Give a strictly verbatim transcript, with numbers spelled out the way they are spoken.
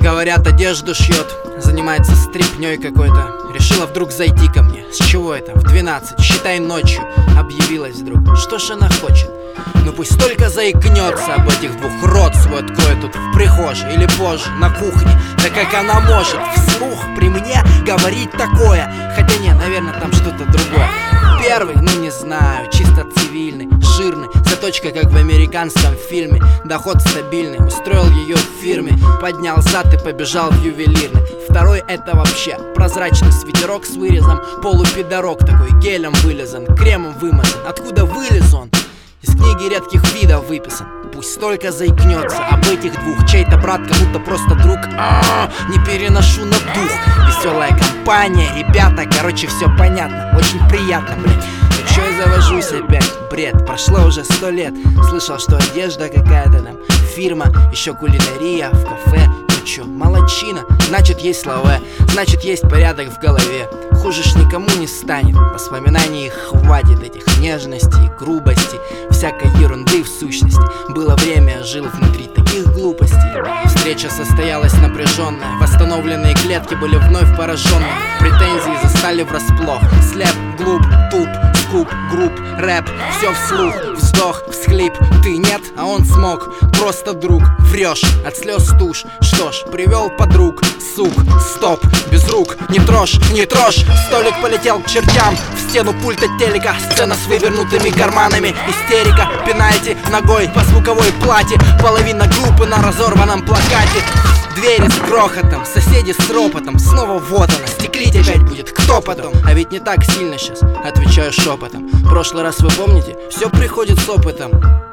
Говорят, одежду шьет, занимается стрипней какой-то. Решила вдруг зайти ко мне. С чего это? В двенадцать, считай ночью. Объявилась вдруг. Что ж она хочет? Ну пусть только заикнется об этих двух, рот свой откроет тут в прихожей или позже на кухне. Да как она может вслух при мне говорить такое? Хотя не, наверное, там что-то другое. Первый, ну не знаю, чисто цивильный, жирный, заточка как в американском фильме. Доход стабильный, устроил ее в фирме, поднял зад и побежал в ювелирный. Второй это вообще прозрачный свитерок с вырезом, полупидорок такой, гелем вылезан, кремом вымазан. Откуда вылез он? Из книги редких видов выписан. Пусть только заикнется об этих двух. Чей-то брат, кому-то просто друг. А-а-а, не переношу на дух. Веселая компания, ребята, короче, все понятно. Очень приятно, блин. Ну чё я завожусь опять? Бред, прошло уже сто лет. Слышал, что одежда какая-то там, фирма, еще кулинария в кафе. Ну чё, молодчина, значит есть слова, значит есть порядок в голове. Хуже ж никому не станет. Воспоминаний хватит, этих нежностей, грубостей, всякой ерунды в сущности. Было время, жил внутри таких глупостей. Встреча состоялась напряженная, восстановленные клетки были вновь пораженные. Претензии застали врасплох. Слеп, глуп, туп, скуп, групп, рэп, все вслух, вздох, всхлип. Ты нет, а он смог, просто друг. Врешь, от слез тушь. Что ж, привел подруг, сук, стоп, без рук, не трожь, не трожь. Столик полетел к чертям, в стену пульта телека. Сцена с вывернутыми карманами, истерика, пенальти ногой по звуковой плате. Половина группы на разорванном плакате. Двери с грохотом, соседи с ропотом. Снова вот она, стеклить опять будет, кто потом? А ведь не так сильно сейчас, отвечаю шепотом. Прошлый раз вы помните, все приходит с опытом.